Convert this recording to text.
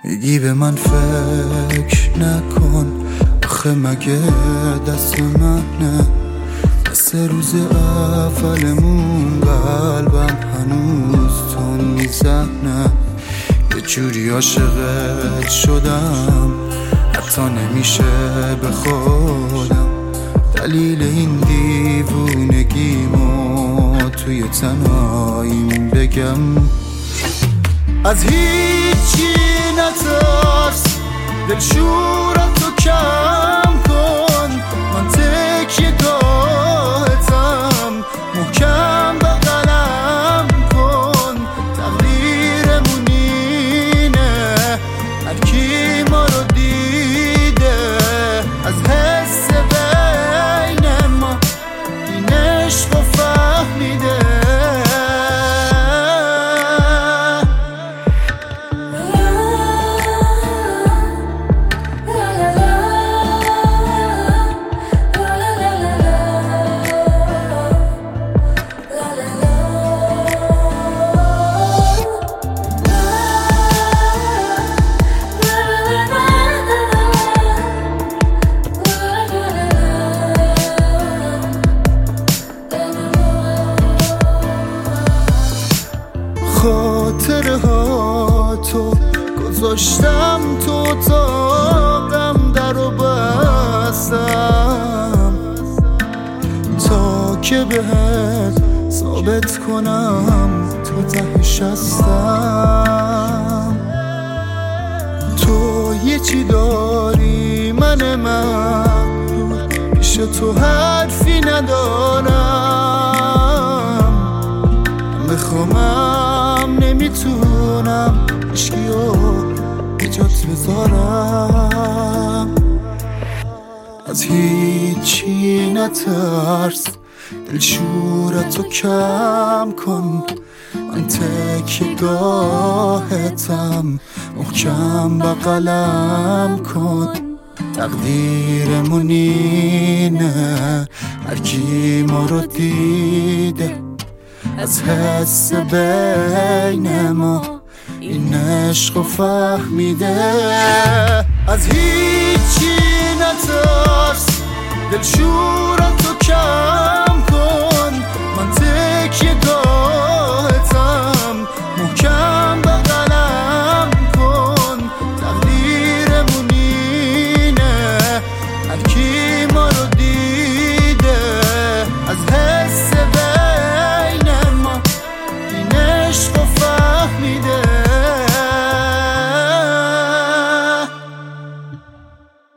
میگی به من فکر نکن، آخه مگه دست منه؟ سه روز اولمون قلبم هنوز تون میزنه. یه جوری عاشقت شدم حتی نمیشه به خودم دلیل این دیوونگیمو توی تنهاییم بگم. از هیچی نترس، دلشورتو کم کن، من تکیه گاهتم، محکم بغلم کن. تقدیرمون اینه، هر کی ما رو دیده از حس بین ما این عشق رو فهمیده. خاطره ها تو گذاشتم تو اتاقم، در رو بستم تا که بهت ثابت کنم تو تهش هستم. تو یه چی داری من مغرور، پیش تو حرفی ندارم، بخوامم نمیتونم عشقیو به جات بذارم. از هیچی نترس، دلشورتو کم کن، من تکیه گاهتم، محکم بغلم کن. تقدیرمون اینه، هر کی ما رو دیده از حس بین ما این عشق رو فهمیده. از هیچی نترس، دلشورتو کم